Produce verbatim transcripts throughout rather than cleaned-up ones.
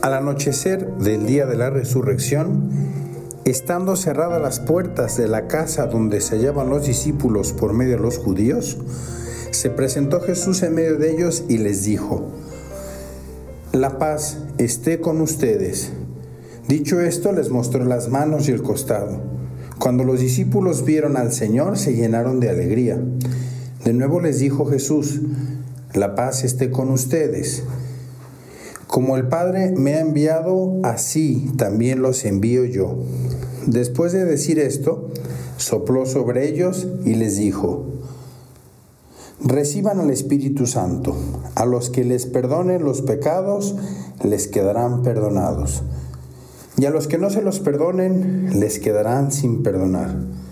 Al anochecer del día de la resurrección, estando cerradas las puertas de la casa donde se hallaban los discípulos por medio de los judíos, se presentó Jesús en medio de ellos y les dijo: La paz esté con ustedes. Dicho esto, les mostró las manos y el costado. Cuando los discípulos vieron al Señor, se llenaron de alegría. De nuevo les dijo Jesús: La paz esté con ustedes. Como el Padre me ha enviado, así también los envío yo. Después de decir esto, sopló sobre ellos y les dijo: Reciban al Espíritu Santo. A los que les perdonen los pecados, les quedarán perdonados. Y a los que no se los perdonen, les quedarán sin perdonar.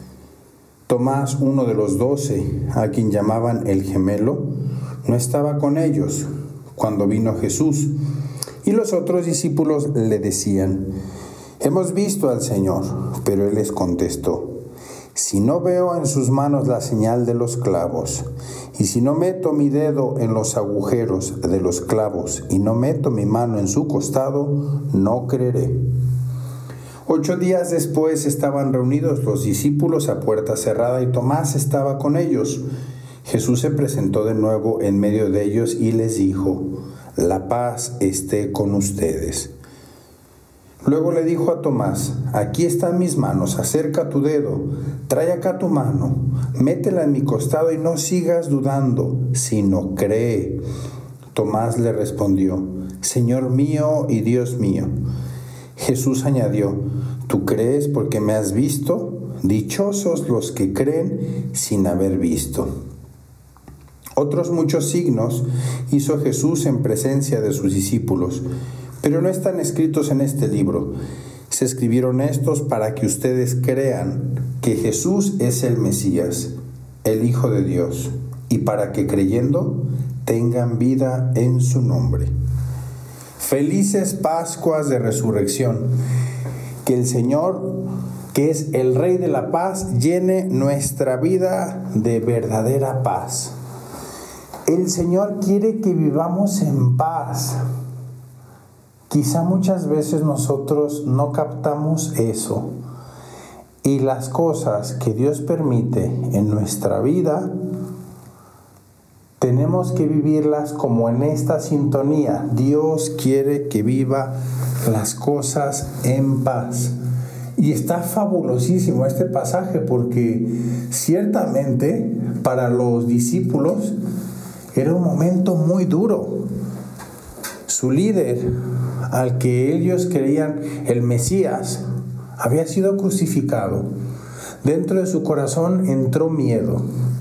Tomás, uno de los doce, a quien llamaban el gemelo, no estaba con ellos cuando vino Jesús. Y los otros discípulos le decían: Hemos visto al Señor. Pero él les contestó: Si no veo en sus manos la señal de los clavos, y si no meto mi dedo en los agujeros de los clavos, y no meto mi mano en su costado, no creeré. Ocho días después estaban reunidos los discípulos a puerta cerrada y Tomás estaba con ellos. Jesús se presentó de nuevo en medio de ellos y les dijo: La paz esté con ustedes. Luego le dijo a Tomás: Aquí están mis manos, acerca tu dedo, trae acá tu mano, métela en mi costado y no sigas dudando, sino cree. Tomás le respondió: Señor mío y Dios mío. Jesús añadió: ¿Tú crees porque me has visto? Dichosos los que creen sin haber visto. Otros muchos signos hizo Jesús en presencia de sus discípulos, pero no están escritos en este libro. Se escribieron estos para que ustedes crean que Jesús es el Mesías, el Hijo de Dios, y para que creyendo tengan vida en su nombre. Felices Pascuas de Resurrección. Que el Señor, que es el Rey de la paz, llene nuestra vida de verdadera paz. El Señor quiere que vivamos en paz. Quizá muchas veces nosotros no captamos eso. Y las cosas que Dios permite en nuestra vida, tenemos que vivirlas como en esta sintonía. Dios quiere que viva las cosas en paz. Y está fabulosísimo este pasaje porque ciertamente para los discípulos era un momento muy duro. Su líder, al que ellos creían el Mesías, había sido crucificado. Dentro de su corazón entró miedo.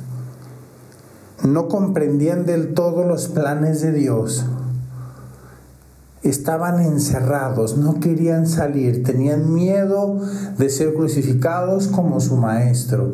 No comprendían del todo los planes de Dios. Estaban encerrados, no querían salir, tenían miedo de ser crucificados como su maestro.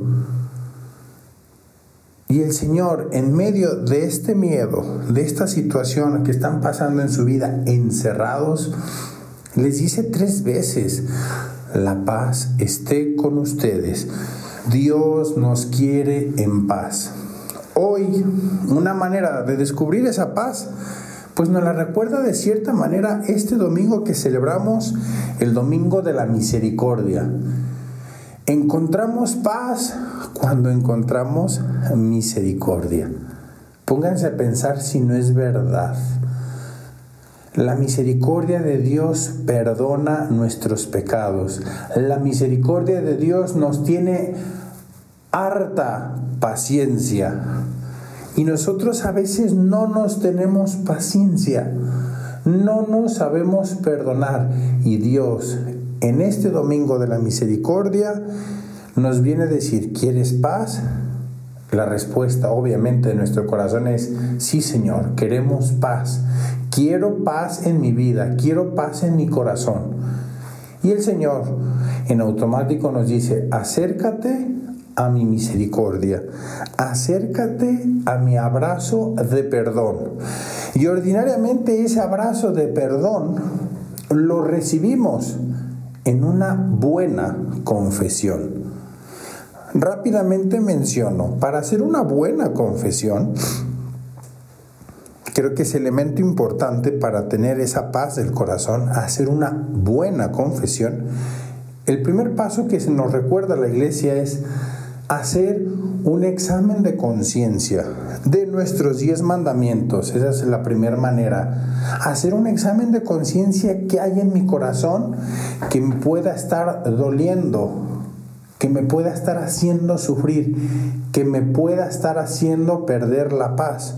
Y el Señor, en medio de este miedo, de esta situación que están pasando en su vida, encerrados, les dice tres veces: La paz esté con ustedes. Dios nos quiere en paz. Hoy, una manera de descubrir esa paz, pues nos la recuerda de cierta manera este domingo que celebramos, el Domingo de la Misericordia. Encontramos paz cuando encontramos misericordia. Pónganse a pensar si no es verdad. La misericordia de Dios perdona nuestros pecados. La misericordia de Dios nos tiene harta paciencia. Y nosotros a veces no nos tenemos paciencia, no nos sabemos perdonar. Y Dios, en este Domingo de la Misericordia, nos viene a decir: ¿quieres paz? La respuesta obviamente de nuestro corazón es: sí, Señor, queremos paz. Quiero paz en mi vida, quiero paz en mi corazón. Y el Señor en automático nos dice: acércate a mi misericordia, acércate a mi abrazo de perdón. Y ordinariamente ese abrazo de perdón lo recibimos en una buena confesión. Rápidamente menciono, para hacer una buena confesión, creo que es elemento importante para tener esa paz del corazón, hacer una buena confesión. El primer paso que se nos recuerda la iglesia es hacer un examen de conciencia de nuestros diez mandamientos. Esa es la primera manera. Hacer un examen de conciencia que hay en mi corazón que me pueda estar doliendo, que me pueda estar haciendo sufrir, que me pueda estar haciendo perder la paz.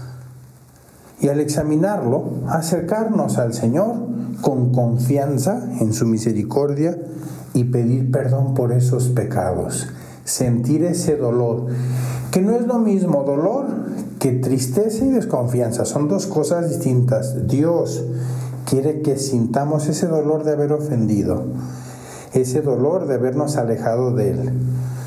Y al examinarlo, acercarnos al Señor con confianza en su misericordia y pedir perdón por esos pecados. Sentir ese dolor, que no es lo mismo dolor que tristeza y desconfianza, son dos cosas distintas. Dios quiere que sintamos ese dolor de haber ofendido, ese dolor de habernos alejado de Él.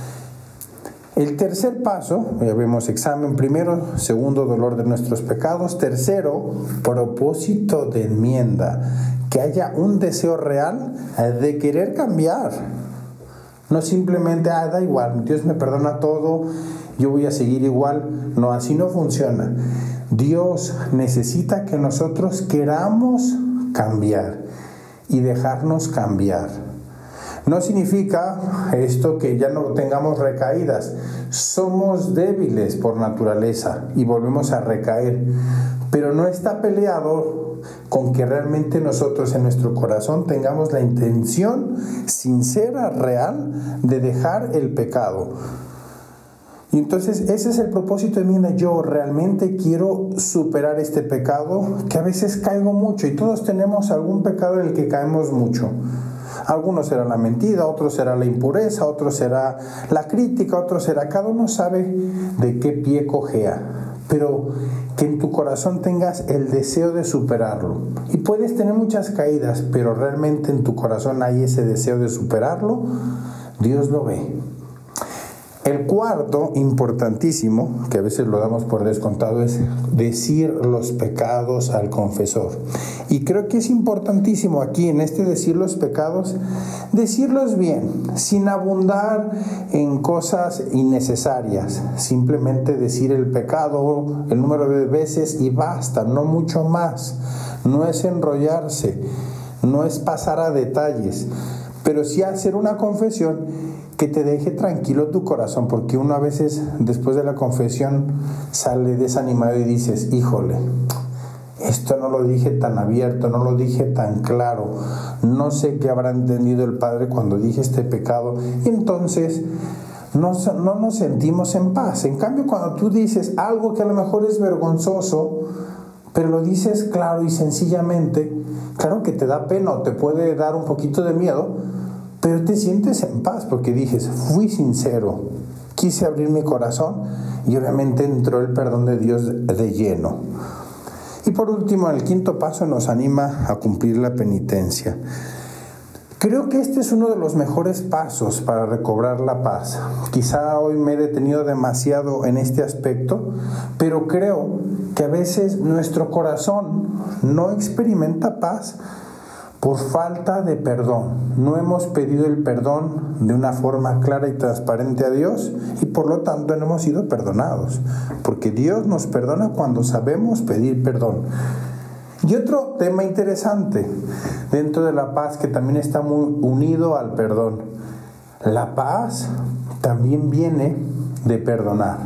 El tercer paso, ya vemos examen primero, segundo, dolor de nuestros pecados, tercero, propósito de enmienda, que haya un deseo real de querer cambiar. No simplemente, ah, da igual, Dios me perdona todo, yo voy a seguir igual. No, así no funciona. Dios necesita que nosotros queramos cambiar y dejarnos cambiar. No significa esto que ya no tengamos recaídas. Somos débiles por naturaleza y volvemos a recaer. Pero no está peleado con que realmente nosotros en nuestro corazón tengamos la intención sincera, real, de dejar el pecado. Y entonces ese es el propósito de mi vida. Yo realmente quiero superar este pecado, que a veces caigo mucho, y todos tenemos algún pecado en el que caemos mucho. Algunos será la mentira, otro será la impureza, otro será la crítica, otro será, cada uno sabe de qué pie cojea, pero que en tu corazón tengas el deseo de superarlo. Y puedes tener muchas caídas, pero realmente en tu corazón hay ese deseo de superarlo. Dios lo ve. El cuarto, importantísimo, que a veces lo damos por descontado, es decir los pecados al confesor. Y creo que es importantísimo aquí, en este decir los pecados, decirlos bien, sin abundar en cosas innecesarias. Simplemente decir el pecado el número de veces y basta, no mucho más. No es enrollarse, no es pasar a detalles, pero sí hacer una confesión que te deje tranquilo tu corazón, porque uno a veces después de la confesión sale desanimado y dices, híjole, esto no lo dije tan abierto, no lo dije tan claro, no sé qué habrá entendido el Padre cuando dije este pecado, y entonces no, no nos sentimos en paz. En cambio, cuando tú dices algo que a lo mejor es vergonzoso, pero lo dices claro y sencillamente, claro que te da pena o te puede dar un poquito de miedo, pero te sientes en paz porque dices, fui sincero, quise abrir mi corazón y obviamente entró el perdón de Dios de lleno. Y por último, el quinto paso nos anima a cumplir la penitencia. Creo que este es uno de los mejores pasos para recobrar la paz. Quizá hoy me he detenido demasiado en este aspecto, pero creo que a veces nuestro corazón no experimenta paz por falta de perdón. No hemos pedido el perdón de una forma clara y transparente a Dios y por lo tanto no hemos sido perdonados, porque Dios nos perdona cuando sabemos pedir perdón. Y otro tema interesante dentro de la paz, que también está muy unido al perdón: la paz también viene de perdonar.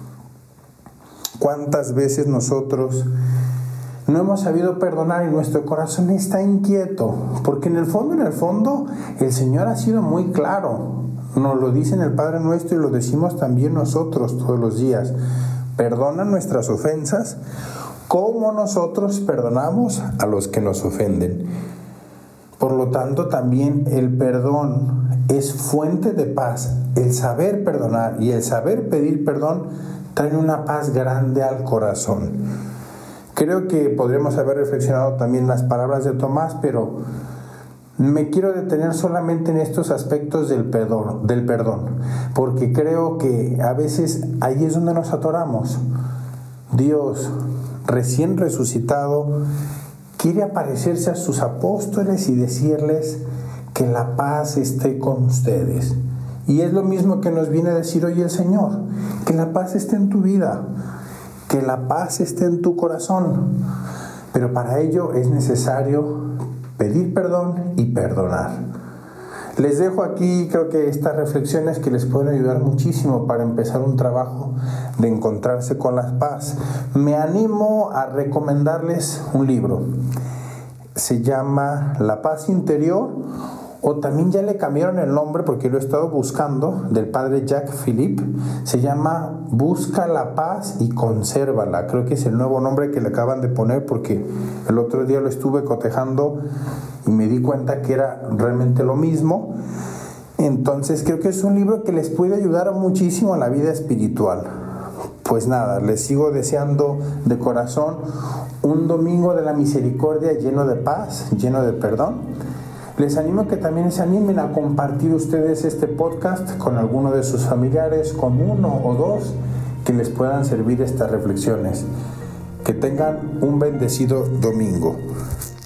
¿Cuántas veces nosotros no hemos sabido perdonar y nuestro corazón está inquieto? Porque en el fondo, en el fondo, el Señor ha sido muy claro. Nos lo dice en el Padre Nuestro y lo decimos también nosotros todos los días. Perdona nuestras ofensas como nosotros perdonamos a los que nos ofenden. Por lo tanto, también el perdón es fuente de paz. El saber perdonar y el saber pedir perdón traen una paz grande al corazón. Creo que podríamos haber reflexionado también las palabras de Tomás, pero me quiero detener solamente en estos aspectos del perdón, del perdón, porque creo que a veces ahí es donde nos atoramos. Dios, recién resucitado, quiere aparecerse a sus apóstoles y decirles que la paz esté con ustedes. Y es lo mismo que nos viene a decir hoy el Señor, que la paz esté en tu vida, que la paz esté en tu corazón. Pero para ello es necesario pedir perdón y perdonar. Les dejo aquí, creo que estas reflexiones que les pueden ayudar muchísimo para empezar un trabajo de encontrarse con la paz. Me animo a recomendarles un libro. Se llama La Paz Interior, o también ya le cambiaron el nombre porque lo he estado buscando, del padre Jacques Philippe. Se llama Busca la Paz y Consérvala. Creo que es el nuevo nombre que le acaban de poner, porque el otro día lo estuve cotejando y me di cuenta que era realmente lo mismo. Entonces creo que es un libro que les puede ayudar muchísimo a la vida espiritual. Pues nada, les sigo deseando de corazón un domingo de la misericordia lleno de paz, lleno de perdón. Les animo a que también se animen a compartir ustedes este podcast con alguno de sus familiares, con uno o dos que les puedan servir estas reflexiones. Que tengan un bendecido domingo.